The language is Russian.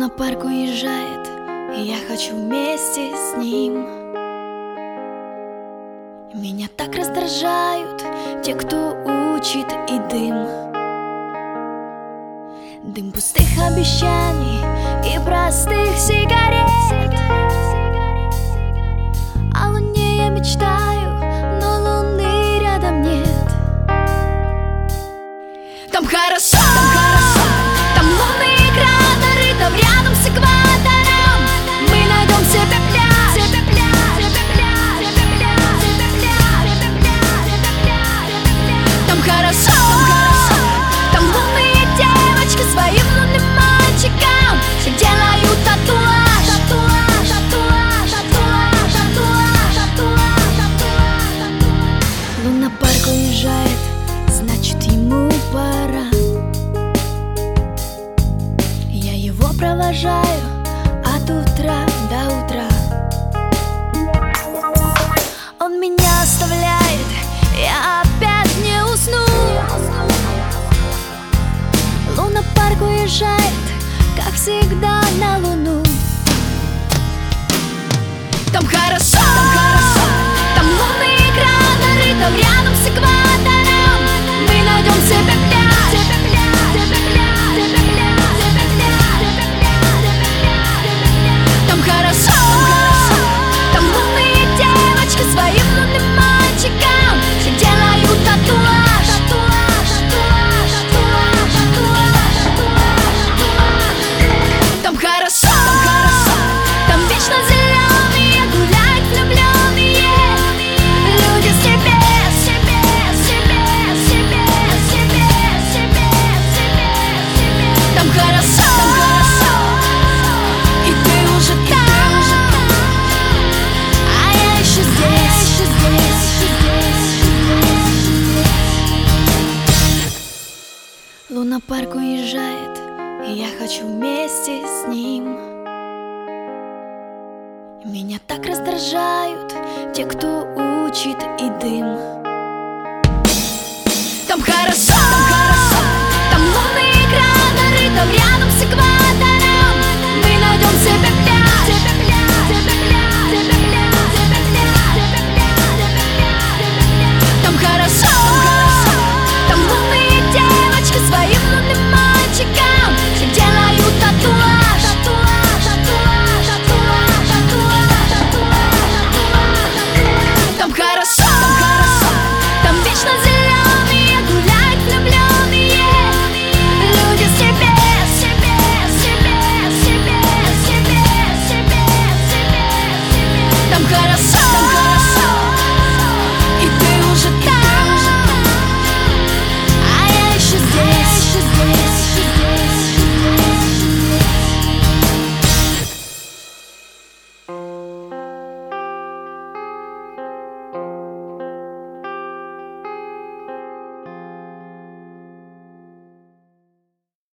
Лунапарк уезжает, и я хочу вместе с ним. Меня так раздражают те, кто учит, и дым. Дым пустых обещаний и простых сигарет. О луне я мечтаю, но луны рядом нет. Там хорошо, там лунные кратеры, там рядом с экватором мы найдем себе пляж. Там хорошо, там лунные девочки своим лунным мальчикам делают татуаж. Лунапарк уезжает, значит ему пора. Я его провожаю от утра до утра. Он меня оставляет, я опять не усну. Лунапарк уезжает, как всегда, на луну. Там хорошо, там лунные кратеры, там рядом с экватором мы найдем себе пляж. Там хорошо, там лунные девочки своим лунным мальчикам делают татуаж. Там хорошо, там вечно зеленые гуляют влюбленные люди себе. Там хорошо, и ты уже там, а я еще здесь. Лунапарк уезжает, и я хочу вместе с ним. Меня так раздражают те, кто учит, и